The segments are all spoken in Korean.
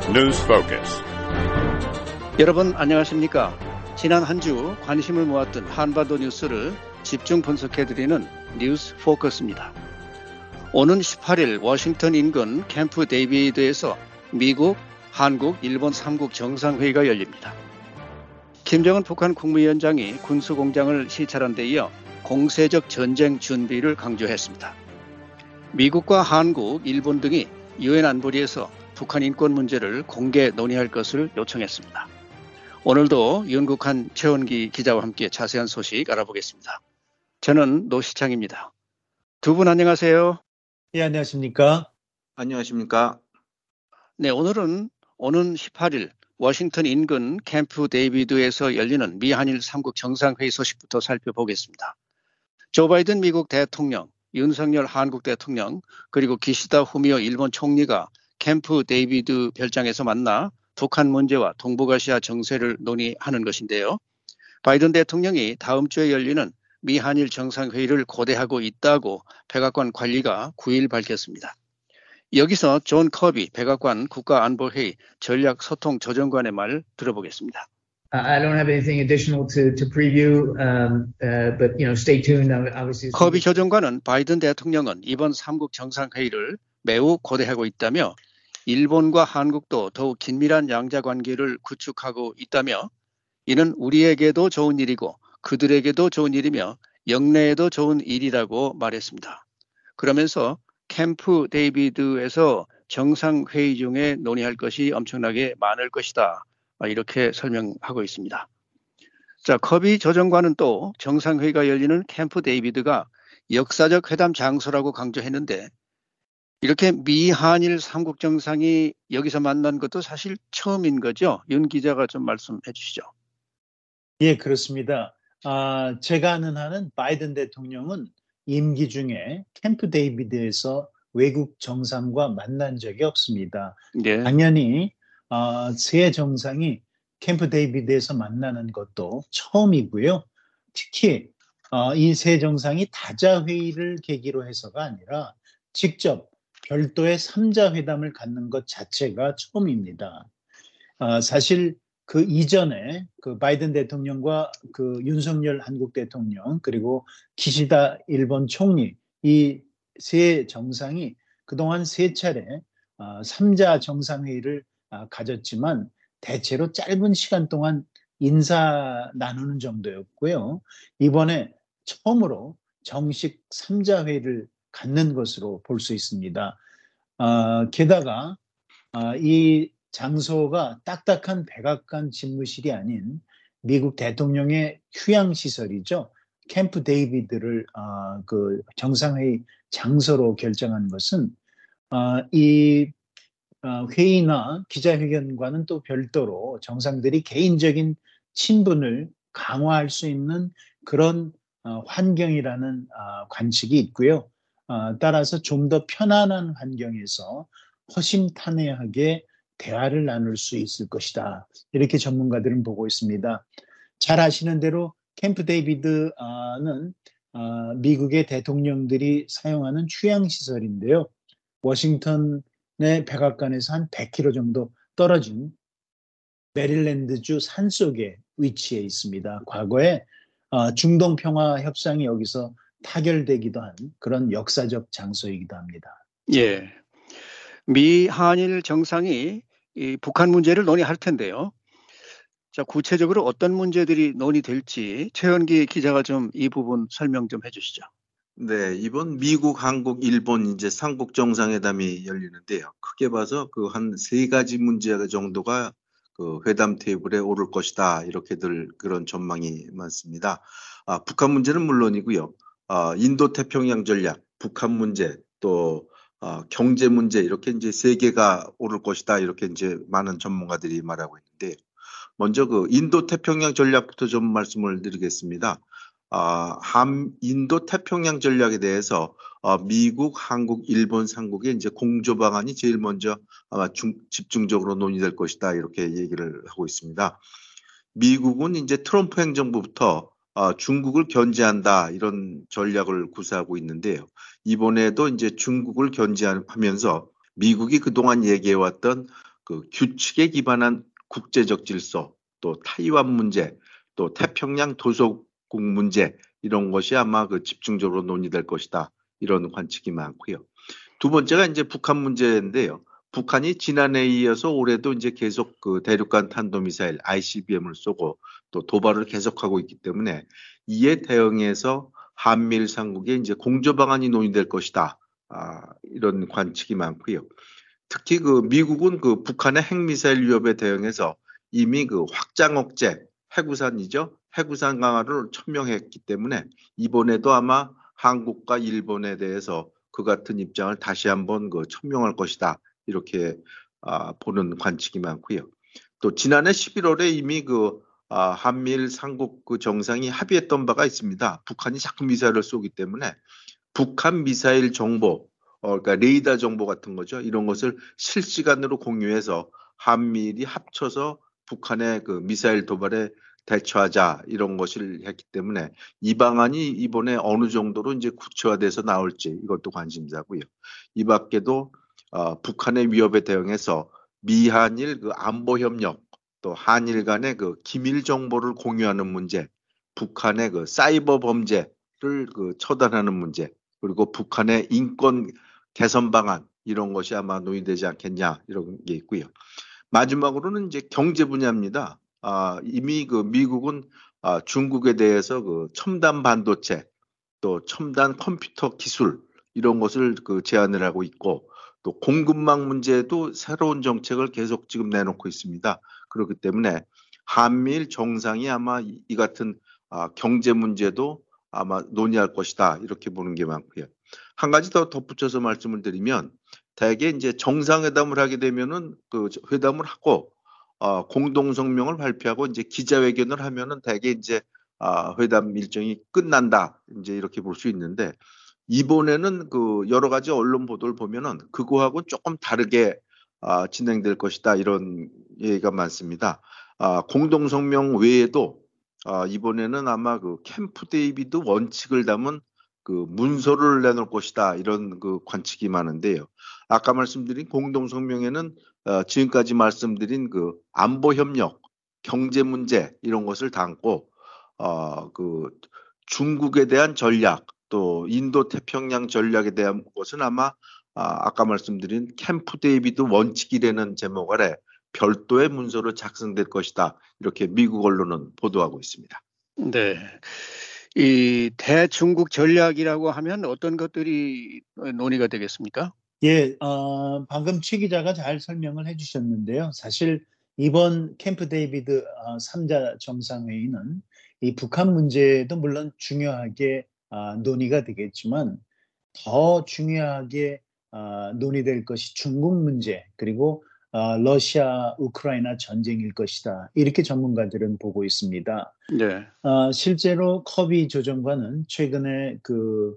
News Focus. 여러분 안녕하십니까? 지난 한 주 관심을 모았던 한반도 뉴스를 집중 분석해드리는 뉴스 포커스입니다. 오는 18일 워싱턴 인근 캠프 데이비드에서 미국, 한국, 일본 3국 정상회의가 열립니다. 김정은 북한 국무위원장이 군수공장을 시찰한 데 이어 공세적 전쟁 준비를 강조했습니다. 미국과 한국, 일본 등이 유엔 안보리에서 북한 인권 문제를 공개 논의할 것을 요청했습니다. 오늘도 윤국한 최원기 기자와 함께 자세한 소식 알아보겠습니다. 저는 노시창입니다. 두 분 안녕하세요. 예, 안녕하십니까? 안녕하십니까? 네, 오늘은 오는 18일 워싱턴 인근 캠프 데이비드에서 열리는 미한일 3국 정상회의 소식부터 살펴보겠습니다. 조 바이든 미국 대통령, 윤석열 한국 대통령, 그리고 기시다 후미오 일본 총리가 캠프 데이비드 별장에서 만나 북한 문제와 동북아시아 정세를 논의하는 것인데요. 바이든 대통령이 다음 주에 열리는 미한일 정상회의를 고대하고 있다고 백악관 관리가 9일 밝혔습니다. 여기서 존 커비 백악관 국가안보회의 전략소통조정관의 말 들어보겠습니다. I don't have anything additional to preview, but stay tuned. Obviously, 커비 조정관은 바이든 대통령은 이번 3국 정상회의를 매우 고대하고 있다며 일본과 한국도 더욱 긴밀한 양자관계를 구축하고 있다며 이는 우리에게도 좋은 일이고 그들에게도 좋은 일이며 영내에도 좋은 일이라고 말했습니다. 그러면서 캠프 데이비드에서 정상회의 중에 논의할 것이 엄청나게 많을 것이다. 이렇게 설명하고 있습니다. 자, 커비 조정관은 또 정상회의가 열리는 캠프 데이비드가 역사적 회담 장소라고 강조했는데 이렇게 미한일 3국 정상이 여기서 만난 것도 사실 처음인 거죠? 윤 기자가 좀 말씀해 주시죠. 예, 그렇습니다. 제가 아는 한은 바이든 대통령은 임기 중에 캠프 데이비드에서 외국 정상과 만난 적이 없습니다. 네. 당연히 세 정상이 캠프 데이비드에서 만나는 것도 처음이고요. 특히 이 세 정상이 다자 회의를 계기로 해서가 아니라 직접 별도의 3자 회담을 갖는 것 자체가 처음입니다. 사실 그 이전에 그 바이든 대통령과 그 윤석열 한국 대통령 그리고 기시다 일본 총리 이 세 정상이 그동안 세 차례 3자 정상회의를 가졌지만 대체로 짧은 시간 동안 인사 나누는 정도였고요. 이번에 처음으로 정식 3자 회의를 갖는 것으로 볼 수 있습니다. 게다가 이 장소가 딱딱한 백악관 집무실이 아닌 미국 대통령의 휴양시설이죠. 캠프 데이비드를 그 정상회의 장소로 결정한 것은 이 회의나 기자회견과는 또 별도로 정상들이 개인적인 친분을 강화할 수 있는 그런 환경이라는 관측이 있고요. 따라서 좀 더 편안한 환경에서 허심탄회하게 대화를 나눌 수 있을 것이다. 이렇게 전문가들은 보고 있습니다. 잘 아시는 대로 캠프 데이비드는 미국의 대통령들이 사용하는 휴양시설인데요. 워싱턴의 백악관에서 한 100km 정도 떨어진 메릴랜드주 산속에 위치해 있습니다. 과거에 중동 평화 협상이 여기서 타결되기도 한 그런 역사적 장소이기도 합니다. 예, 미 한일 정상이 이 북한 문제를 논의할 텐데요. 자, 구체적으로 어떤 문제들이 논의될지 최원기 기자가 좀 이 부분 설명 좀 해주시죠. 네, 이번 미국, 한국, 일본 이제 3국 정상회담이 열리는데요. 크게 봐서 그 한 세 가지 문제 정도가 그 회담 테이블에 오를 것이다. 이렇게들 그런 전망이 많습니다. 북한 문제는 물론이고요. 인도 태평양 전략, 북한 문제, 또 경제 문제 이렇게 이제 세 개가 오를 것이다. 이렇게 이제 많은 전문가들이 말하고 있는데 먼저 그 인도 태평양 전략부터 좀 말씀을 드리겠습니다. 인도 태평양 전략에 대해서 미국, 한국, 일본 3국의 이제 공조 방안이 제일 먼저 아마 집중적으로 논의될 것이다. 이렇게 얘기를 하고 있습니다. 미국은 이제 트럼프 행정부부터 중국을 견제한다 이런 전략을 구사하고 있는데요. 이번에도 이제 중국을 견제하면서 미국이 그동안 얘기해왔던 그 규칙에 기반한 국제적 질서, 또 타이완 문제, 또 태평양 도서국 문제 이런 것이 아마 그 집중적으로 논의될 것이다. 이런 관측이 많고요. 두 번째가 이제 북한 문제인데요. 북한이 지난해에 이어서 올해도 이제 계속 그 대륙간 탄도미사일 ICBM을 쏘고 또 도발을 계속하고 있기 때문에 이에 대응해서 한미일 삼국의 이제 공조 방안이 논의될 것이다. 이런 관측이 많고요. 특히 그 미국은 그 북한의 핵미사일 위협에 대응해서 이미 그 확장 억제 해구산이죠. 해구산 강화를 천명했기 때문에 이번에도 아마 한국과 일본에 대해서 그 같은 입장을 다시 한번 그 천명할 것이다. 이렇게 보는 관측이 많고요. 또 지난해 11월에 이미 그 한미일 삼국 그 정상이 합의했던 바가 있습니다. 북한이 자꾸 미사일을 쏘기 때문에 북한 미사일 정보, 그러니까 레이더 정보 같은 거죠. 이런 것을 실시간으로 공유해서 한미일이 합쳐서 북한의 그 미사일 도발에 대처하자 이런 것을 했기 때문에 이 방안이 이번에 어느 정도로 이제 구체화돼서 나올지 이것도 관심사고요. 이 밖에도 북한의 위협에 대응해서 미한일 그 안보 협력, 또 한일 간의 그 기밀 정보를 공유하는 문제, 북한의 그 사이버 범죄를 그 처단하는 문제, 그리고 북한의 인권 개선 방안 이런 것이 아마 논의되지 않겠냐 이런 게 있고요. 마지막으로는 이제 경제 분야입니다. 이미 그 미국은 중국에 대해서 그 첨단 반도체 또 첨단 컴퓨터 기술 이런 것을 그 제안을 하고 있고 또 공급망 문제도 새로운 정책을 계속 지금 내놓고 있습니다. 그렇기 때문에 한미일 정상이 아마 이 같은 경제 문제도 아마 논의할 것이다 이렇게 보는 게 많고요. 한 가지 더 덧붙여서 말씀을 드리면 대개 이제 정상회담을 하게 되면은 그 회담을 하고 공동 성명을 발표하고 이제 기자회견을 하면은 대개 이제 회담 일정이 끝난다 이제 이렇게 볼 수 있는데 이번에는 그 여러 가지 언론 보도를 보면은 그거하고 조금 다르게 진행될 것이다 이런 얘기가 많습니다. 공동 성명 외에도 이번에는 아마 그 캠프 데이비드 원칙을 담은 그 문서를 내놓을 것이다 이런 그 관측이 많은데요. 아까 말씀드린 공동 성명에는 지금까지 말씀드린 그 안보 협력, 경제 문제 이런 것을 담고 그 중국에 대한 전략, 또 인도 태평양 전략에 대한 것은 아마 아까 말씀드린 캠프 데이비드 원칙이라는 제목 아래 별도의 문서로 작성될 것이다. 이렇게 미국 언론은 보도하고 있습니다. 네. 이 대중국 전략이라고 하면 어떤 것들이 논의가 되겠습니까? 예, 방금 최 기자가 잘 설명을 해주셨는데요. 사실 이번 캠프 데이비드 3자 정상회의는 이 북한 문제도 물론 중요하게 논의가 되겠지만 더 중요하게 논의될 것이 중국 문제 그리고 러시아 우크라이나 전쟁일 것이다. 이렇게 전문가들은 보고 있습니다. 네. 실제로 커비 조정관은 최근에 그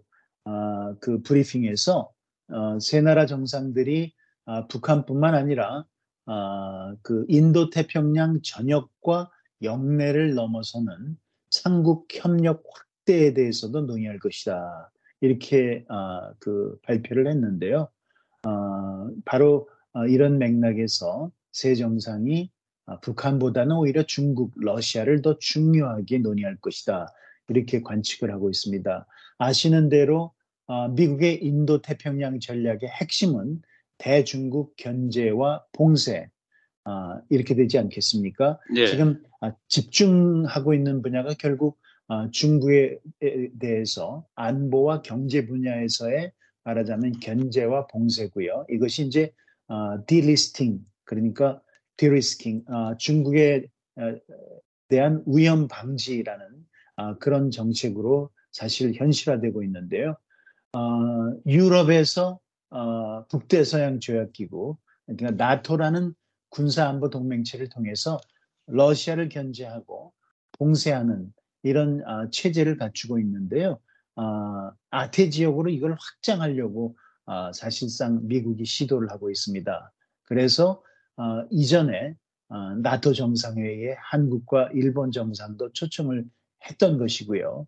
브리핑에서 세 나라 정상들이 북한뿐만 아니라 그 인도 태평양 전역과 영내를 넘어서는 삼국 협력 확대에 대해서도 논의할 것이다. 이렇게 그 발표를 했는데요. 바로 이런 맥락에서 세 정상이 북한보다는 오히려 중국, 러시아를 더 중요하게 논의할 것이다. 이렇게 관측을 하고 있습니다. 아시는 대로 미국의 인도 태평양 전략의 핵심은 대중국 견제와 봉쇄 이렇게 되지 않겠습니까? 네. 지금 집중하고 있는 분야가 결국 중국에 대해서 안보와 경제 분야에서의 말하자면 견제와 봉쇄고요. 이것이 이제 디리스팅 그러니까 디리스킹 중국에 대한 위험 방지라는 그런 정책으로 사실 현실화되고 있는데요. 유럽에서 북대서양 조약기구 그러니까 나토라는 군사안보 동맹체를 통해서 러시아를 견제하고 봉쇄하는 이런 체제를 갖추고 있는데요. 아태 지역으로 이걸 확장하려고 사실상 미국이 시도를 하고 있습니다. 그래서 이전에 나토 정상회의에 한국과 일본 정상도 초청을 했던 것이고요.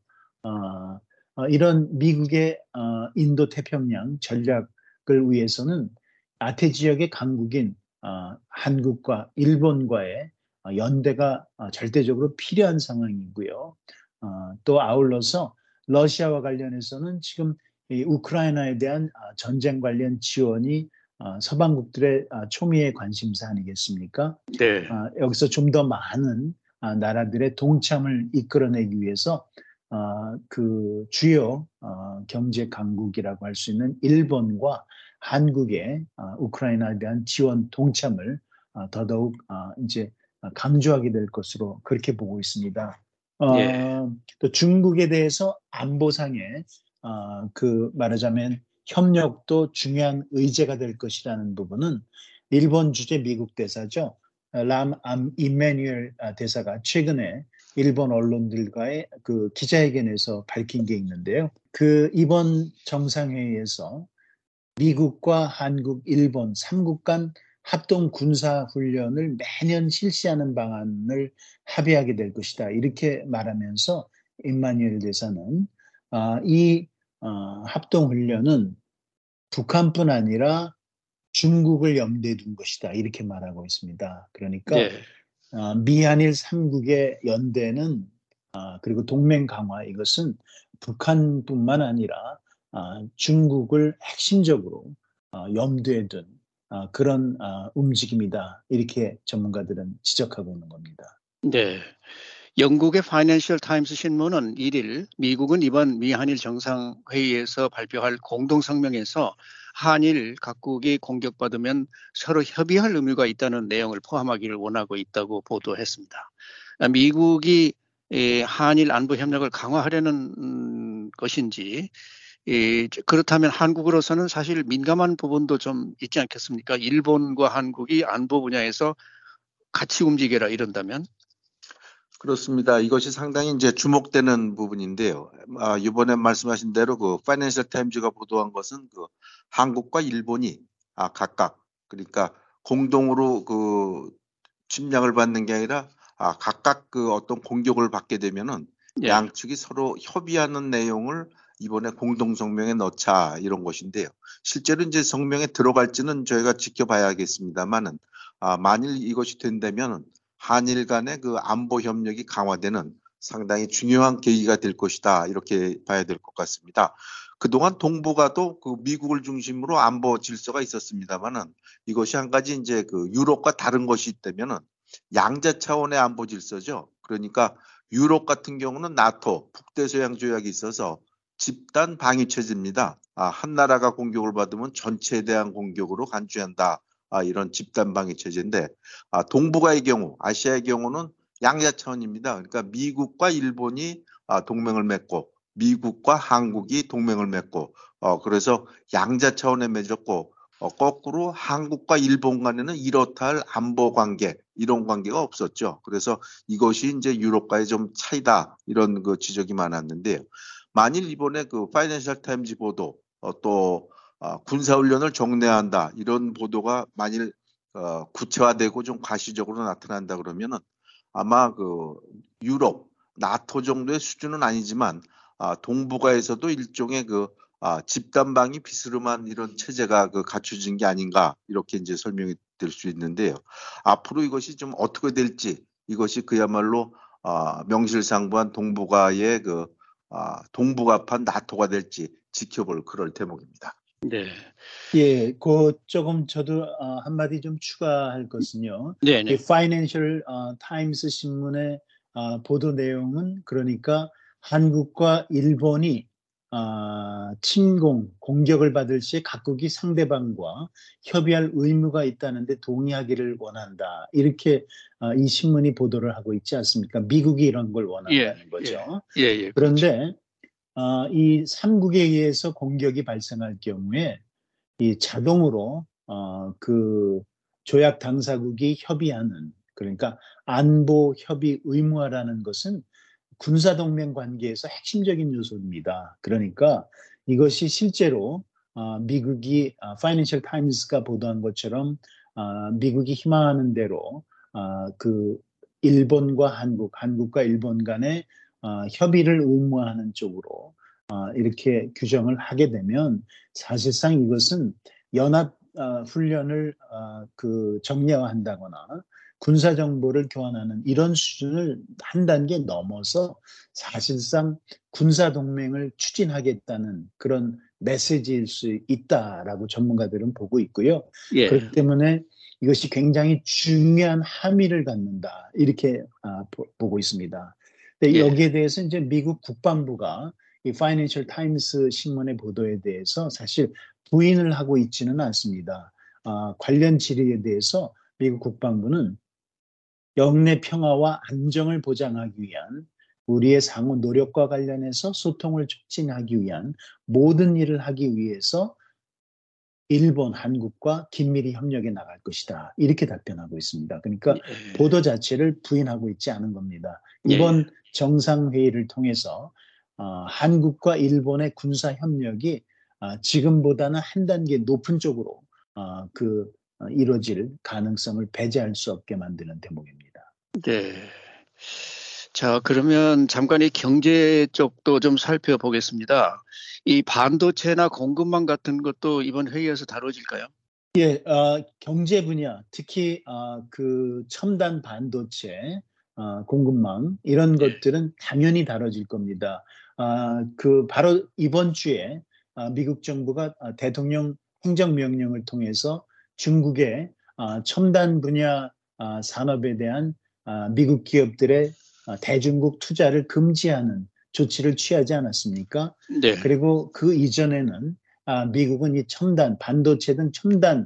이런 미국의 인도 태평양 전략을 위해서는 아태 지역의 강국인 한국과 일본과의 연대가 절대적으로 필요한 상황이고요. 또 아울러서 러시아와 관련해서는 지금 이 우크라이나에 대한 전쟁 관련 지원이 서방국들의 초미의 관심사 아니겠습니까? 네. 여기서 좀 더 많은 나라들의 동참을 이끌어내기 위해서 그 주요 경제 강국이라고 할 수 있는 일본과 한국의 우크라이나에 대한 지원 동참을 더더욱 이제 강조하게 될 것으로 그렇게 보고 있습니다. 예. 또 중국에 대해서 안보상의 그 말하자면 협력도 중요한 의제가 될 것이라는 부분은 일본 주재 미국 대사죠. 람 이메뉴엘 대사가 최근에 일본 언론들과의 그 기자회견에서 밝힌 게 있는데요. 그 이번 정상회의에서 미국과 한국, 일본 3국 간 합동 군사 훈련을 매년 실시하는 방안을 합의하게 될 것이다. 이렇게 말하면서 임마누엘 대사는 이 합동 훈련은 북한뿐 아니라 중국을 염두에 둔 것이다. 이렇게 말하고 있습니다. 그러니까 네. 미한일 3국의 연대는 그리고 동맹 강화 이것은 북한뿐만 아니라 중국을 핵심적으로 염두에 둔 그런 움직임이다. 이렇게 전문가들은 지적하고 있는 겁니다. 네. 영국의 파이낸셜 타임스 신문은 1일 미국은 이번 미한일 정상회의에서 발표할 공동성명에서 한일 각국이 공격받으면 서로 협의할 의무가 있다는 내용을 포함하기를 원하고 있다고 보도했습니다. 미국이 한일 안보 협력을 강화하려는 것인지 그렇다면 한국으로서는 사실 민감한 부분도 좀 있지 않겠습니까? 일본과 한국이 안보 분야에서 같이 움직여라 이런다면? 그렇습니다. 이것이 상당히 이제 주목되는 부분인데요. 이번에 말씀하신 대로 그 파이낸셜 타임즈가 보도한 것은 그 한국과 일본이 각각 그러니까 공동으로 그 침략을 받는 게 아니라 각각 그 어떤 공격을 받게 되면은 예. 양측이 서로 협의하는 내용을 이번에 공동 성명에 넣자 이런 것인데요. 실제로 이제 성명에 들어갈지는 저희가 지켜봐야겠습니다만은 만일 이것이 된다면은 한일 간의 그 안보 협력이 강화되는 상당히 중요한 계기가 될 것이다. 이렇게 봐야 될 것 같습니다. 그동안 동북아도 그 미국을 중심으로 안보 질서가 있었습니다만은 이것이 한 가지 이제 그 유럽과 다른 것이 있다면은 양자 차원의 안보 질서죠. 그러니까 유럽 같은 경우는 나토 북대서양 조약이 있어서 집단 방위 체제입니다. 한 나라가 공격을 받으면 전체에 대한 공격으로 간주한다. 이런 집단 방위 체제인데 동북아의 경우, 아시아의 경우는 양자 차원입니다. 그러니까 미국과 일본이 동맹을 맺고 미국과 한국이 동맹을 맺고 그래서 양자 차원에 맺었고 거꾸로 한국과 일본 간에는 이렇다 할 안보 관계 이런 관계가 없었죠. 그래서 이것이 이제 유럽과의 좀 차이다 이런 그 지적이 많았는데요. 만일 이번에 그 파이낸셜 타임즈 보도 또 군사훈련을 정례한다 이런 보도가 만일 구체화되고 좀 가시적으로 나타난다 그러면은 아마 그 유럽 나토 정도의 수준은 아니지만 동북아에서도 일종의 그 집단방위 비스름한 이런 체제가 그 갖춰진 게 아닌가 이렇게 이제 설명이 될 수 있는데요. 앞으로 이것이 좀 어떻게 될지 이것이 그야말로 명실상부한 동북아의 그 동북아판 나토가 될지 지켜볼 그럴 대목입니다. 네. 예, 그 조금 저도 한마디 좀 추가할 것은요. 네네. 이 파이낸셜 타임스 신문의 보도 내용은 그러니까 한국과 일본이 공격을 받을 시에 각국이 상대방과 협의할 의무가 있다는데 동의하기를 원한다. 이렇게 이 신문이 보도를 하고 있지 않습니까? 미국이 이런 걸 원한다는 거죠. 예, 그런데 이 3국에 의해서 공격이 발생할 경우에 이 자동으로 그 조약 당사국이 협의하는 그러니까 안보 협의 의무화라는 것은 군사동맹 관계에서 핵심적인 요소입니다. 그러니까 이것이 실제로 미국이 파이낸셜 타임스가 보도한 것처럼 미국이 희망하는 대로 그 일본과 한국과 일본 간의 협의를 의무화하는 쪽으로 이렇게 규정을 하게 되면 사실상 이것은 연합 훈련을 정례화한다거나 군사 정보를 교환하는 이런 수준을 한 단계 넘어서 사실상 군사 동맹을 추진하겠다는 그런 메시지일 수 있다라고 전문가들은 보고 있고요. 예. 그렇기 때문에 이것이 굉장히 중요한 함의를 갖는다 이렇게 보고 있습니다. 근데 예. 여기에 대해서 이제 미국 국방부가 이 파이낸셜 타임스 신문의 보도에 대해서 사실 부인을 하고 있지는 않습니다. 관련 질의에 대해서 미국 국방부는 영내 평화와 안정을 보장하기 위한 우리의 상호 노력과 관련해서 소통을 촉진하기 위한 모든 일을 하기 위해서 일본, 한국과 긴밀히 협력해 나갈 것이다. 이렇게 답변하고 있습니다. 그러니까 예. 보도 자체를 부인하고 있지 않은 겁니다. 예. 이번 정상회의를 통해서 한국과 일본의 군사 협력이 지금보다는 한 단계 높은 쪽으로 이루어질 가능성을 배제할 수 없게 만드는 대목입니다. 네. 자, 그러면 잠깐 이 경제 쪽도 좀 살펴보겠습니다. 이 반도체나 공급망 같은 것도 이번 회의에서 다뤄질까요? 예, 경제 분야, 특히 그 첨단 반도체, 공급망 이런 예. 것들은 당연히 다뤄질 겁니다. 바로 이번 주에 미국 정부가 대통령 행정명령을 통해서 중국의 첨단 분야 산업에 대한 미국 기업들의 대중국 투자를 금지하는 조치를 취하지 않았습니까? 네. 그리고 그 이전에는 미국은 이 첨단 반도체 등 첨단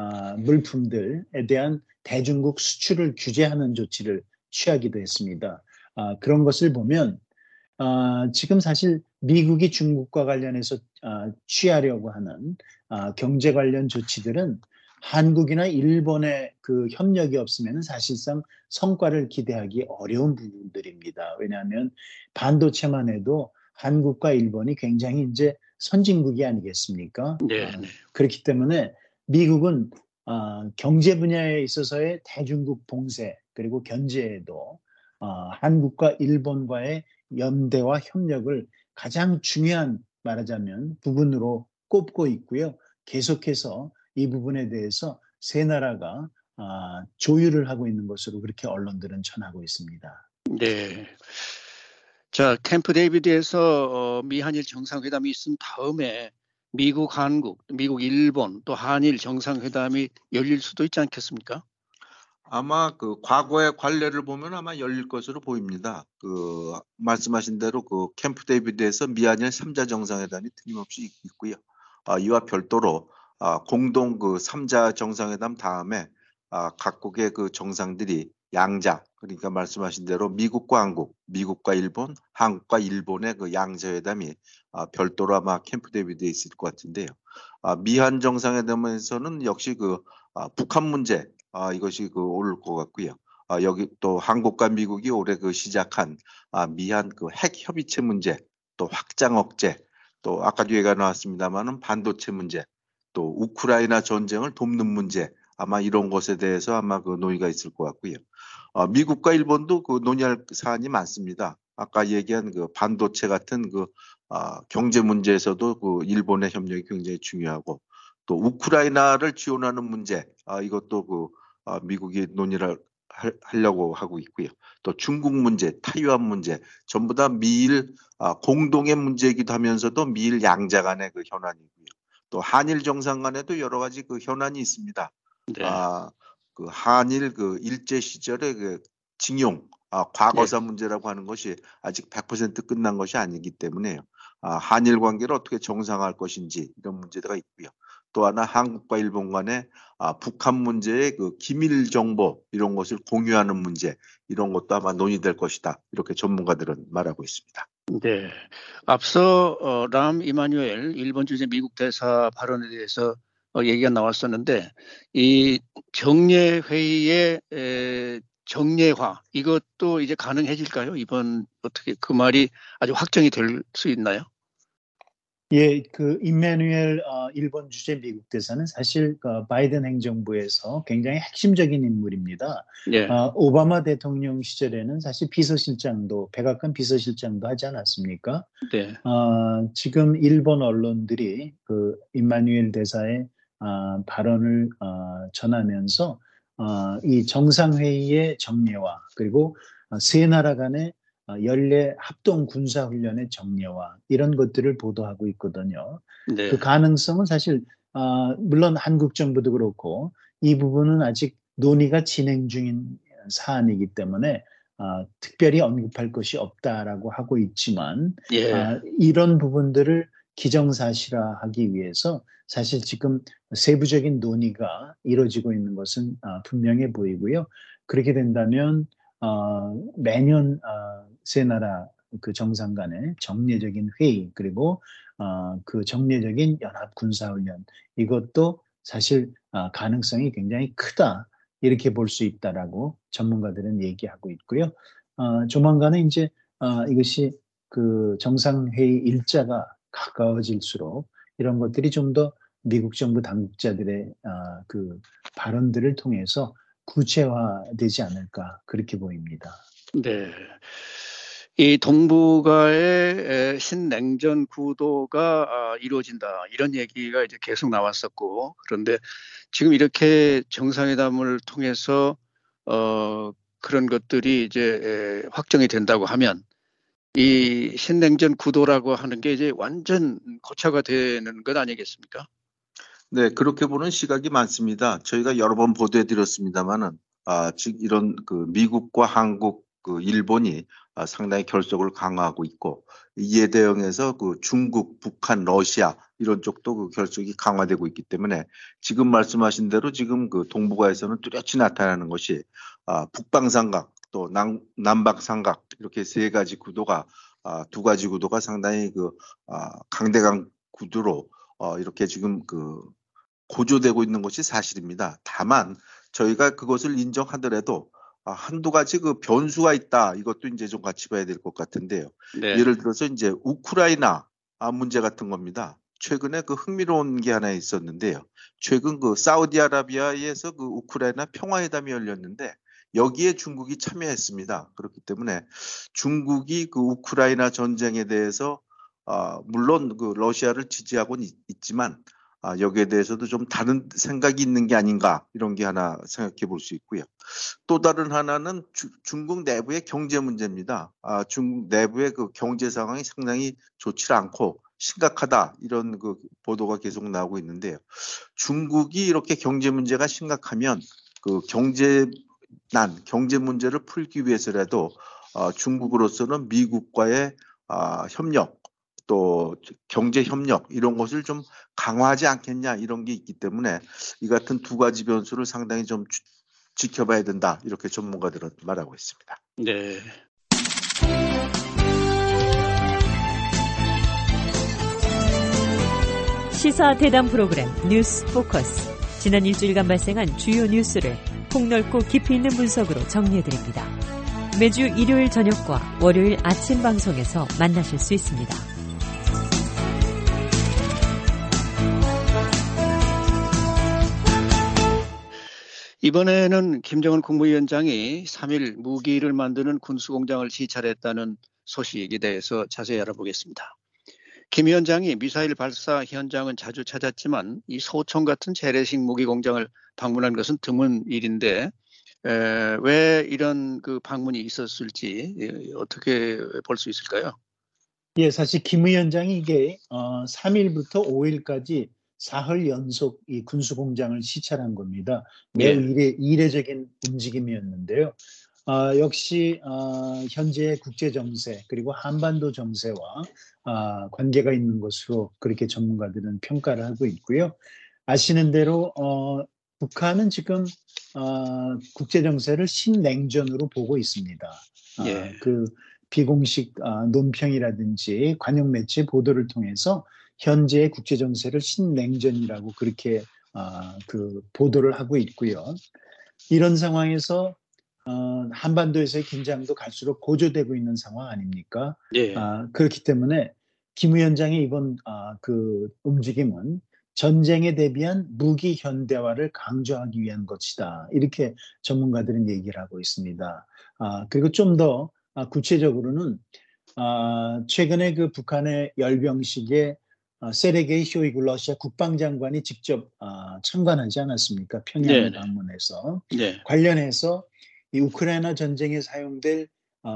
물품들에 대한 대중국 수출을 규제하는 조치를 취하기도 했습니다. 그런 것을 보면 지금 사실 미국이 중국과 관련해서 취하려고 하는 경제 관련 조치들은 한국이나 일본의 그 협력이 없으면 사실상 성과를 기대하기 어려운 부분들입니다. 왜냐하면 반도체만 해도 한국과 일본이 굉장히 이제 선진국이 아니겠습니까? 네. 네. 그렇기 때문에 미국은 경제 분야에 있어서의 대중국 봉쇄 그리고 견제에도 한국과 일본과의 연대와 협력을 가장 중요한 말하자면 부분으로 꼽고 있고요. 계속해서 이 부분에 대해서 세 나라가 조율을 하고 있는 것으로 그렇게 언론들은 전하고 있습니다. 네. 자, 캠프 데이비드에서 미한일 정상회담이 있은 다음에 미국, 한국, 미국, 일본 또 한일 정상회담이 열릴 수도 있지 않겠습니까? 아마 그 과거의 관례를 보면 아마 열릴 것으로 보입니다. 그 말씀하신 대로 그 캠프 데이비드에서 미한일 3자 정상회담이 틀림없이 있고요. 이와 별도로 공동 그 3자 정상회담 다음에 각국의 그 정상들이 양자, 그러니까 말씀하신 대로 미국과 한국, 미국과 일본, 한국과 일본의 그 양자회담이 별도로 아마 캠프 데이비드에 있을 것 같은데요. 미한 정상회담에서는 역시 그 북한 문제 이것이 그 오를 것 같고요. 여기 또 한국과 미국이 올해 그 시작한 미한 그 핵 협의체 문제, 또 확장 억제, 또 아까 뒤에가 나왔습니다만은 반도체 문제, 또 우크라이나 전쟁을 돕는 문제, 아마 이런 것에 대해서 아마 그 논의가 있을 것 같고요. 미국과 일본도 그 논의할 사안이 많습니다. 아까 얘기한 그 반도체 같은 그 경제 문제에서도 그 일본의 협력이 굉장히 중요하고, 또 우크라이나를 지원하는 문제, 이것도 그 미국이 논의를 하려고 하고 있고요. 또 중국 문제, 타이완 문제, 전부 다 미일 공동의 문제이기도 하면서도 미일 양자 간의 그 현안이고요. 또 한일 정상 간에도 여러 가지 그 현안이 있습니다. 네. 그 한일 그 일제 시절의 그 징용, 과거사 문제라고 하는 것이 아직 100% 끝난 것이 아니기 때문에요. 한일 관계를 어떻게 정상화할 것인지 이런 문제가 있고요. 또 하나 한국과 일본 간의 북한 문제의 그 기밀 정보 이런 것을 공유하는 문제, 이런 것도 아마 논의될 것이다. 이렇게 전문가들은 말하고 있습니다. 네. 앞서 람 이마뉴엘 일본 주재 미국 대사 발언에 대해서 얘기가 나왔었는데, 이 정례 회의의 정례화 이것도 이제 가능해질까요? 이번 어떻게 그 말이 아주 확정이 될 수 있나요? 예, 그 임마누엘 일본 주재 미국 대사는 사실 바이든 행정부에서 굉장히 핵심적인 인물입니다. 예. 오바마 대통령 시절에는 사실 비서실장도 백악관 비서실장도 하지 않았습니까? 네. 지금 일본 언론들이 그 임마누엘 대사의 발언을 전하면서 이 정상회의의 정례와 그리고 세 나라 간의 연례 합동 군사훈련의 정례와 이런 것들을 보도하고 있거든요. 네. 그 가능성은 사실 물론 한국 정부도 그렇고 이 부분은 아직 논의가 진행 중인 사안이기 때문에 특별히 언급할 것이 없다라고 하고 있지만 예. 이런 부분들을 기정사실화하기 위해서 사실 지금 세부적인 논의가 이루어지고 있는 것은 분명해 보이고요. 그렇게 된다면 매년 세 나라 그 정상 간의 정례적인 회의 그리고 그 정례적인 연합 군사훈련 이것도 사실 가능성이 굉장히 크다 이렇게 볼 수 있다라고 전문가들은 얘기하고 있고요. 조만간에 이제 이것이 그 정상회의 일자가 가까워질수록 이런 것들이 좀 더 미국 정부 당국자들의 그 발언들을 통해서 구체화되지 않을까 그렇게 보입니다. 네. 이 동북아의 신냉전 구도가 이루어진다 이런 얘기가 이제 계속 나왔었고 그런데 지금 이렇게 정상회담을 통해서 그런 것들이 이제 확정이 된다고 하면 이 신냉전 구도라고 하는 게 이제 완전 고착화 되는 것 아니겠습니까? 네, 그렇게 보는 시각이 많습니다. 저희가 여러 번 보도해 드렸습니다만은, 즉 이런 그 미국과 한국, 그 일본이 상당히 결속을 강화하고 있고, 이에 대응해서 그 중국, 북한, 러시아 이런 쪽도 그 결속이 강화되고 있기 때문에 지금 말씀하신 대로 지금 그 동북아에서는 뚜렷이 나타나는 것이 북방삼각 또 남방삼각 이렇게 세 가지 구도가 두 가지 구도가 상당히 그 강대강 구도로 이렇게 지금 그 고조되고 있는 것이 사실입니다. 다만 저희가 그것을 인정하더라도 한두 가지 그 변수가 있다. 이것도 이제 좀 같이 봐야 될 것 같은데요. 네. 예를 들어서 이제 우크라이나 문제 같은 겁니다. 최근에 그 흥미로운 게 하나 있었는데요. 최근 그 사우디아라비아에서 그 우크라이나 평화회담이 열렸는데 여기에 중국이 참여했습니다. 그렇기 때문에 중국이 그 우크라이나 전쟁에 대해서 물론 그 러시아를 지지하고는 있지만 여기에 대해서도 좀 다른 생각이 있는 게 아닌가 이런 게 하나 생각해 볼 수 있고요. 또 다른 하나는 중국 내부의 경제 문제입니다. 중국 내부의 그 경제 상황이 상당히 좋지 않고 심각하다 이런 그 보도가 계속 나오고 있는데요. 중국이 이렇게 경제 문제가 심각하면 그 경제 문제를 풀기 위해서라도 중국으로서는 미국과의 협력 또 경제 협력 이런 것을 좀 강화하지 않겠냐 이런 게 있기 때문에 이 같은 두 가지 변수를 상당히 좀 지켜봐야 된다 이렇게 전문가들은 말하고 있습니다. 네. 시사 대담 프로그램 뉴스 포커스. 지난 일주일간 발생한 주요 뉴스를 폭넓고 깊이 있는 분석으로 정리해드립니다. 매주 일요일 저녁과 월요일 아침 방송에서 만나실 수 있습니다. 이번에는 김정은 국무위원장이 3일 무기를 만드는 군수공장을 시찰했다는 소식에 대해서 자세히 알아보겠습니다. 김 위원장이 미사일 발사 현장은 자주 찾았지만 이 소총 같은 재래식 무기 공장을 방문한 것은 드문 일인데 왜 이런 그 방문이 있었을지 어떻게 볼 수 있을까요? 예, 사실 김 위원장이 이게 3일부터 5일까지 사흘 연속 이 군수공장을 시찰한 겁니다. 매우 이례적인 움직임이었는데요. 역시 현재의 국제 정세 그리고 한반도 정세와 관계가 있는 것으로 그렇게 전문가들은 평가를 하고 있고요. 아시는 대로 북한은 지금 국제 정세를 신냉전으로 보고 있습니다. 그 비공식 논평이라든지 관영 매체 보도를 통해서 현재의 국제 정세를 신냉전이라고 그렇게 그 보도를 하고 있고요. 이런 상황에서 한반도에서의 긴장도 갈수록 고조되고 있는 상황 아닙니까? 그렇기 때문에 김 위원장의 이번 그 움직임은 전쟁에 대비한 무기 현대화를 강조하기 위한 것이다. 이렇게 전문가들은 얘기를 하고 있습니다. 그리고 좀 더 구체적으로는 최근에 그 북한의 열병식에 세르게이 쇼이구 러시아 국방장관이 직접 참관하지 않았습니까? 평양을 네네. 방문해서 네. 관련해서 이 우크라이나 전쟁에 사용될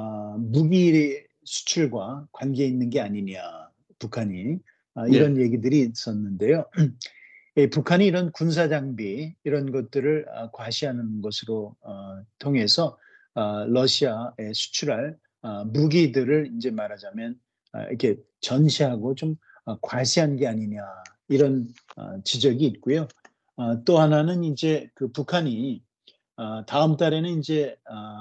무기 수출과 관계 있는 게 아니냐, 북한이 이런 네. 얘기들이 있었는데요. 북한이 이런 군사 장비 이런 것들을 과시하는 것으로 통해서 러시아에 수출할 무기들을 이제 말하자면 이렇게 전시하고 좀 과시한 게 아니냐 이런 지적이 있고요. 또 하나는 이제 그 북한이 다음 달에는 이제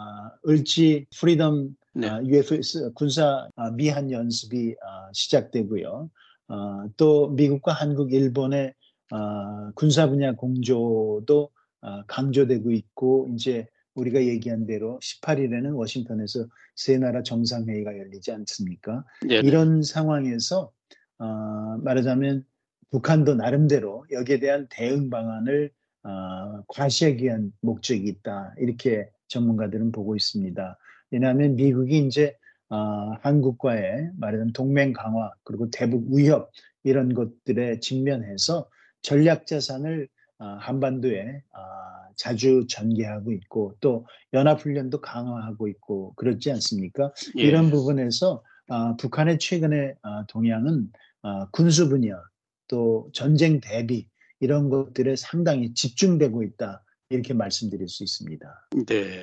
을지 프리덤 네. UFS 군사 미한 연습이 시작되고요. 또 미국과 한국, 일본의 군사 분야 공조도 강조되고 있고 이제 우리가 얘기한 대로 18일에는 워싱턴에서 세 나라 정상회의가 열리지 않습니까? 네네. 이런 상황에서 말하자면 북한도 나름대로 여기에 대한 대응 방안을 과시하기 위한 목적이 있다. 이렇게 전문가들은 보고 있습니다. 왜냐하면 미국이 이제 한국과의 말하자면 동맹 강화 그리고 대북 위협 이런 것들에 직면해서 전략 자산을 한반도에 자주 전개하고 있고 또 연합훈련도 강화하고 있고 그렇지 않습니까? 예. 이런 부분에서 북한의 최근의 동향은 군수 분야 또 전쟁 대비 이런 것들에 상당히 집중되고 있다. 이렇게 말씀드릴 수 있습니다. 네.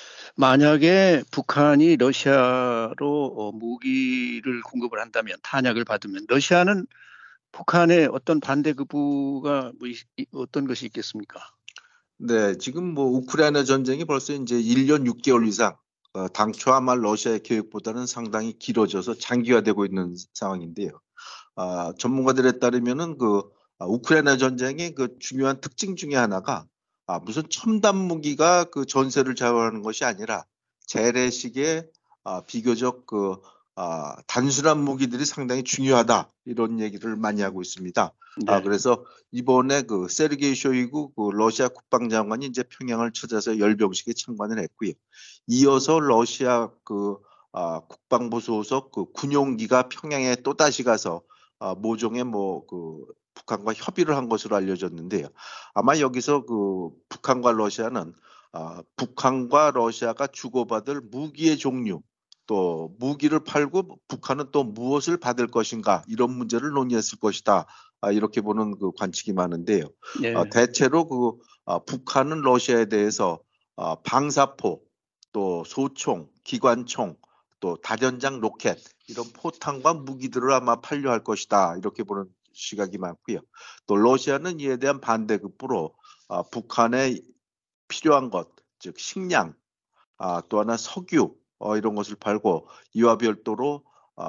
만약에 북한이 러시아로 무기를 공급을 한다면, 탄약을 받으면, 러시아는 북한의 어떤 반대 급부가 어떤 것이 있겠습니까? 네, 지금 뭐 우크라이나 전쟁이 벌써 이제 1년 6개월 이상 당초 아마 러시아의 계획보다는 상당히 길어져서 장기화되고 있는 상황인데요. 전문가들에 따르면은 우크라이나 전쟁의 그 중요한 특징 중에 하나가 무슨 첨단 무기가 그 전세를 좌우하는 것이 아니라 재래식의 비교적 단순한 무기들이 상당히 중요하다 이런 얘기를 많이 하고 있습니다. 네. 그래서 이번에 그 세르게이 쇼이구 그 러시아 국방장관이 이제 평양을 찾아서 열병식에 참관을 했고요. 이어서 러시아 국방부 소속 그 군용기가 평양에 또 다시 가서 모종의 북한과 협의를 한 것으로 알려졌는데요. 아마 여기서 그 북한과 러시아는 북한과 러시아가 주고받을 무기의 종류 또 무기를 팔고 북한은 또 무엇을 받을 것인가 이런 문제를 논의했을 것이다. 이렇게 보는 그 관측이 많은데요. 네. 대체로 북한은 러시아에 대해서 방사포 또 소총, 기관총 또 다전장 로켓 이런 포탄과 무기들을 아마 판료할 것이다 이렇게 보는 시각이 많고요. 또 러시아는 이에 대한 반대급부로 북한에 필요한 것, 즉 식량, 또 하나 석유 이런 것을 팔고 이와 별도로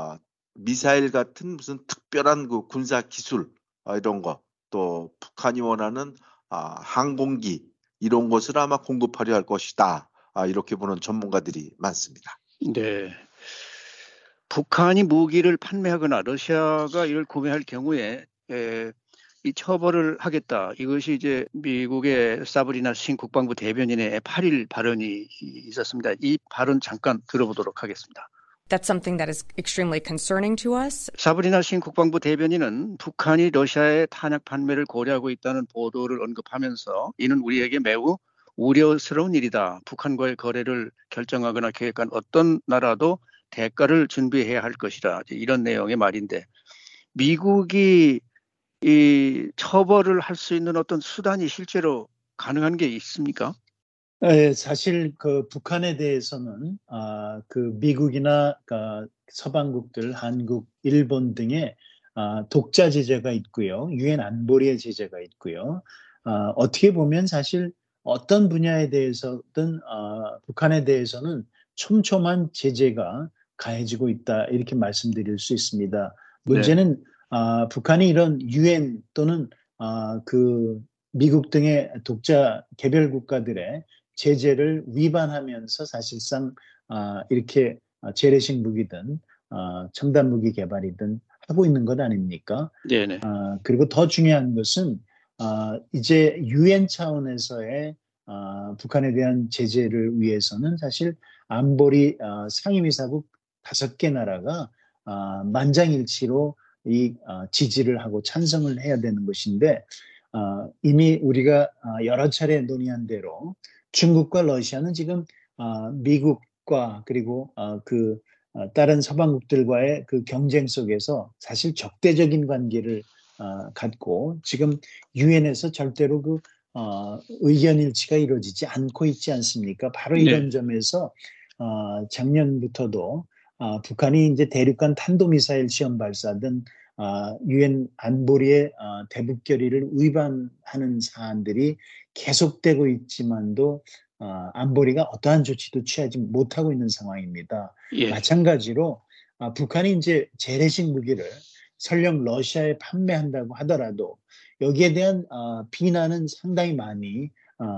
미사일 같은 무슨 특별한 그 군사 기술 이런 것, 또 북한이 원하는 항공기 이런 것을 아마 공급하려 할 것이다. 이렇게 보는 전문가들이 많습니다. 네. 북한이 무기를 판매하거나 러시아가 이를 구매할 경우에 이 처벌을 하겠다. 이것이 이제 미국의 사브리나 신 국방부 대변인의 8일 발언이 있었습니다. 이 발언 잠깐 들어보도록 하겠습니다. That's something that is extremely concerning to us. 사브리나 신 국방부 대변인은 북한이 러시아의 탄약 판매를 고려하고 있다는 보도를 언급하면서 이는 우리에게 매우 우려스러운 일이다. 북한과의 거래를 결정하거나 계획한 어떤 나라도 대가를 준비해야 할 것이다. 이런 내용의 말인데 미국이 이 처벌을 할 수 있는 어떤 수단이 실제로 가능한 게 있습니까? 사실 그 북한에 대해서는 그 미국이나 서방국들, 한국, 일본 등의 독자 제재가 있고요, 유엔 안보리의 제재가 있고요. 어떻게 보면 사실 어떤 분야에 대해서든 북한에 대해서는 촘촘한 제재가 가해지고 있다 이렇게 말씀드릴 수 있습니다. 문제는 북한이 이런 유엔 또는 그 미국 등의 독자 개별 국가들의 제재를 위반하면서 사실상 이렇게 재래식 무기든 첨단 무기 개발이든 하고 있는 것 아닙니까? 네네. 그리고 더 중요한 것은 이제 유엔 차원에서의 북한에 대한 제재를 위해서는 사실 안보리 상임이사국 5개 나라가 만장일치로 지지를 하고 찬성을 해야 되는 것인데 이미 우리가 여러 차례 논의한 대로 중국과 러시아는 지금 미국과 그리고 다른 서방국들과의 그 경쟁 속에서 사실 적대적인 관계를 갖고 지금 유엔에서 절대로 의견 일치가 이루어지지 않고 있지 않습니까? 바로 이런 점에서 작년부터도 북한이 이제 대륙간 탄도미사일 시험 발사든 유엔 안보리의 대북 결의를 위반하는 사안들이 계속되고 있지만도 안보리가 어떠한 조치도 취하지 못하고 있는 상황입니다. 예. 마찬가지로 북한이 이제 재래식 무기를 설령 러시아에 판매한다고 하더라도 여기에 대한 비난은 상당히 많이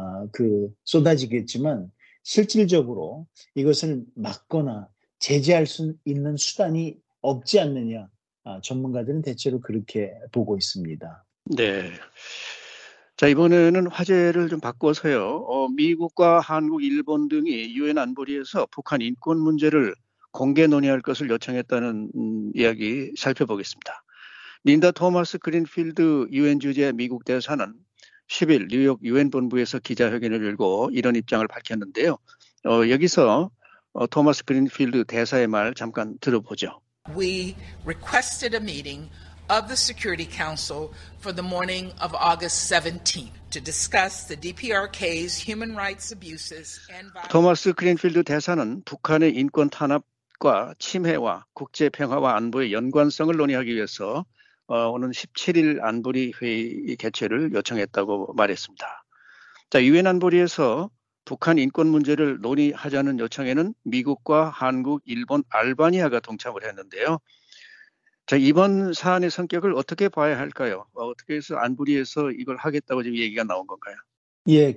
쏟아지겠지만 실질적으로 이것을 막거나 제재할 수 있는 수단이 없지 않느냐. 전문가들은 대체로 그렇게 보고 있습니다. 네. 자, 이번에는 화제를 좀 바꿔서요. 미국과 한국, 일본 등이 유엔 안보리에서 북한 인권 문제를 공개 논의할 것을 요청했다는 이야기 살펴보겠습니다. 린다 토마스 그린필드 유엔 주재 미국 대사는 10일 뉴욕 유엔 본부에서 기자회견을 열고 이런 입장을 밝혔는데요. 여기서 토마스 그린필드 대사의 말 잠깐 들어보죠. We requested a meeting of the Security Council for the morning of August 17th to discuss the DPRK's human rights abuses and violence. 토마스 그린필드 대사는 북한의 인권 탄압과 침해와 국제 평화와 안보의 연관성을 논의하기 위해서 오는 17일 안보리 회의 개최를 요청했다고 말했습니다. 자, 유엔 안보리에서 북한 인권 문제를 논의하자는 요청에는 미국과 한국, 일본, 알바니아가 동참을 했는데요. 자, 이번 사안의 성격을 어떻게 봐야 할까요? 어떻게 해서 안보리에서 이걸 하겠다고 지금 얘기가 나온 건가요? 예,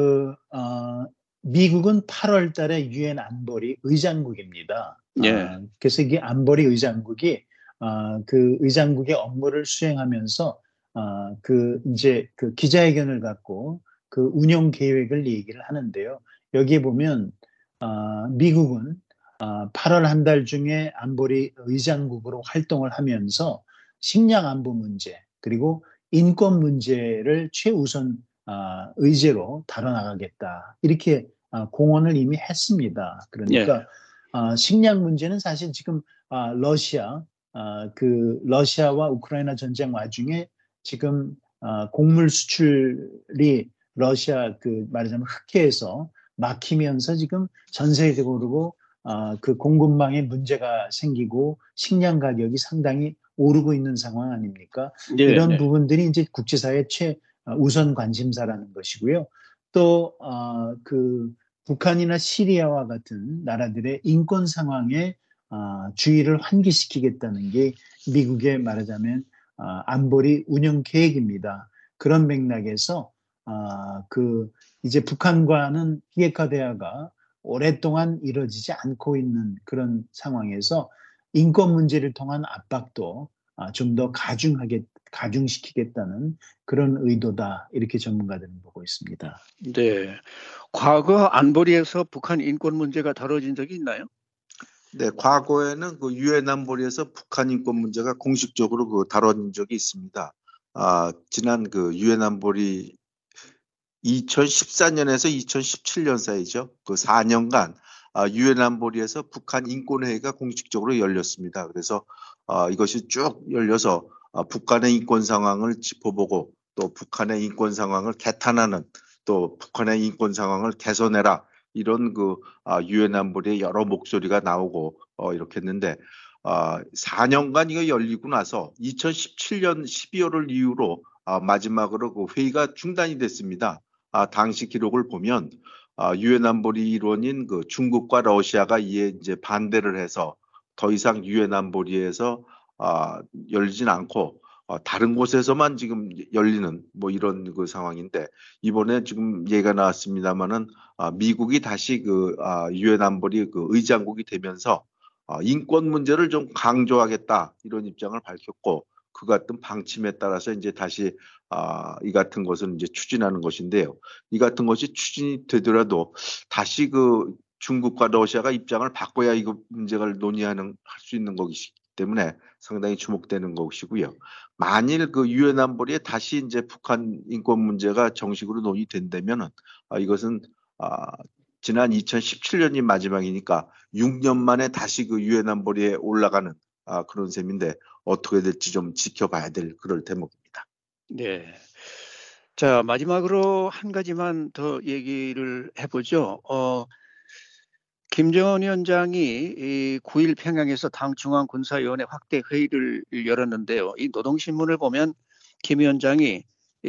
미국은 8월 달에 유엔 안보리 의장국입니다. 예. 그래서 이게 안보리 의장국이 그 의장국의 업무를 수행하면서 이제 기자회견을 갖고 그 운영 계획을 얘기를 하는데요. 여기에 보면 미국은 8월 한 달 중에 안보리 의장국으로 활동을 하면서 식량 안보 문제 그리고 인권 문제를 최우선 의제로 다뤄나가겠다. 이렇게 공언을 이미 했습니다. 그러니까 식량 문제는 사실 지금 러시아와 우크라이나 전쟁 와중에 지금 곡물 수출이 러시아 말하자면 흑해에서 막히면서 지금 전 세계적으로 그 공급망에 문제가 생기고 식량 가격이 상당히 오르고 있는 상황 아닙니까? 이런 부분들이 이제 국제사회의 최우선 관심사라는 것이고요. 또 북한이나 시리아와 같은 나라들의 인권 상황에 주의를 환기시키겠다는 게 미국의 말하자면 안보리 운영 계획입니다. 그런 맥락에서 이제 북한과는 비핵화 대화가 오랫동안 이루어지지 않고 있는 그런 상황에서 인권 문제를 통한 압박도 좀 더 가중시키겠다는 그런 의도다. 이렇게 전문가들은 보고 있습니다. 네. 과거 안보리에서 북한 인권 문제가 다뤄진 적이 있나요? 네, 과거에는 유엔 안보리에서 북한 인권 문제가 공식적으로 다뤄진 적이 있습니다. 지난 유엔 안보리 2014년에서 2017년 사이죠. 4년간 유엔 안보리에서 북한 인권회의가 공식적으로 열렸습니다. 그래서 이것이 쭉 열려서 북한의 인권 상황을 짚어보고 또 북한의 인권 상황을 개탄하는 또 북한의 인권 상황을 개선해라 이런 유엔 안보리의 여러 목소리가 나오고 이렇게 했는데 4년간 이거 열리고 나서 2017년 12월을 이후로 마지막으로 회의가 중단이 됐습니다. 당시 기록을 보면 유엔 안보리 일원인 중국과 러시아가 이에 이제 반대를 해서 더 이상 유엔 안보리에서 열리진 않고 다른 곳에서만 지금 열리는 이런 상황인데 이번에 지금 얘기가 나왔습니다만은 미국이 다시 유엔 안보리 의장국이 되면서 인권 문제를 좀 강조하겠다 이런 입장을 밝혔고 그 같은 방침에 따라서 이제 다시 이 같은 것을 이제 추진하는 것인데요. 이 같은 것이 추진이 되더라도 다시 중국과 러시아가 입장을 바꿔야 이 문제를 할 수 있는 것이기 때문에 상당히 주목되는 것이고요. 만일 그 유엔 안보리에 다시 이제 북한 인권 문제가 정식으로 논의된다면은 이것은 지난 2017년이 마지막이니까 6년 만에 다시 그 유엔 안보리에 올라가는 그런 셈인데 어떻게 될지 좀 지켜봐야 될 그럴 대목입니다. 네. 자, 마지막으로 한 가지만 더 얘기를 해보죠. 김정은 위원장이 9일 평양에서 당 중앙군사위원회 확대 회의를 열었는데요. 이 노동신문을 보면 김 위원장이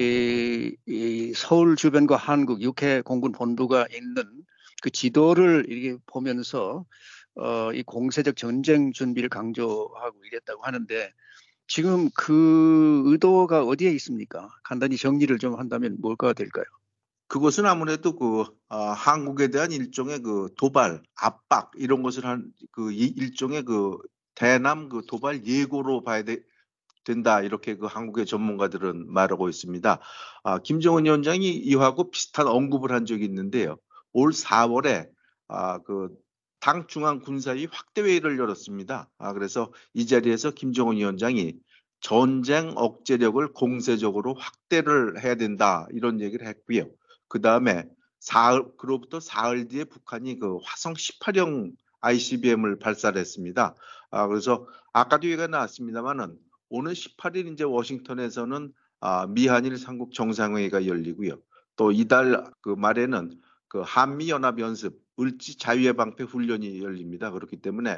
이 서울 주변과 한국 육해 공군 본부가 있는 그 지도를 이렇게 보면서 이 공세적 전쟁 준비를 강조하고 이랬다고 하는데 지금 그 의도가 어디에 있습니까? 간단히 정리를 좀 한다면 뭘까 될까요? 그것은 아무래도 한국에 대한 일종의 도발, 압박 이런 것을 한 일종의 대남 도발 예고로 봐야 된다 이렇게 한국의 전문가들은 말하고 있습니다. 김정은 위원장이 이하고 비슷한 언급을 한 적이 있는데요. 올 4월에 당 중앙군사위 확대회의를 열었습니다. 그래서 이 자리에서 김정은 위원장이 전쟁 억제력을 공세적으로 확대를 해야 된다 이런 얘기를 했고요. 그 다음에 그로부터 사흘 뒤에 북한이 화성 18형 ICBM을 발사를 했습니다. 그래서 아까도 얘기가 나왔습니다만은 오늘 18일 이제 워싱턴에서는 미한일 삼국 정상회의가 열리고요. 또 이달 말에는 한미연합연습 을지 자유의 방패 훈련이 열립니다. 그렇기 때문에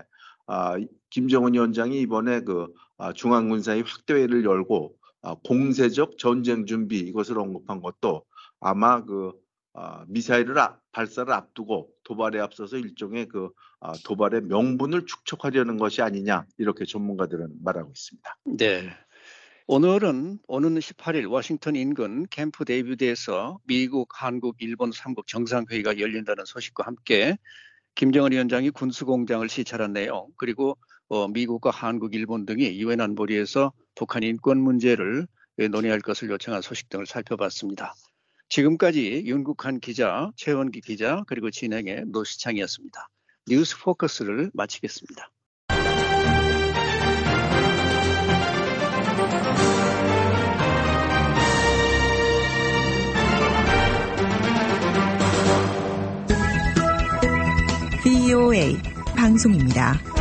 김정은 위원장이 이번에 중앙군사위 확대회의를 열고 공세적 전쟁 준비 이것을 언급한 것도 아마 미사일을 발사를 앞두고 도발에 앞서서 일종의 도발의 명분을 축적하려는 것이 아니냐 이렇게 전문가들은 말하고 있습니다. 네. 오늘은 오는 18일 워싱턴 인근 캠프 데이비드에서 미국, 한국, 일본 3국 정상회의가 열린다는 소식과 함께 김정은 위원장이 군수공장을 시찰한 내용 그리고 미국과 한국, 일본 등이 유엔 안보리에서 북한 인권 문제를 논의할 것을 요청한 소식 등을 살펴봤습니다. 지금까지 윤국한 기자, 최원기 기자 그리고 진행의 노시창이었습니다. 뉴스 포커스를 마치겠습니다. VOA 방송입니다.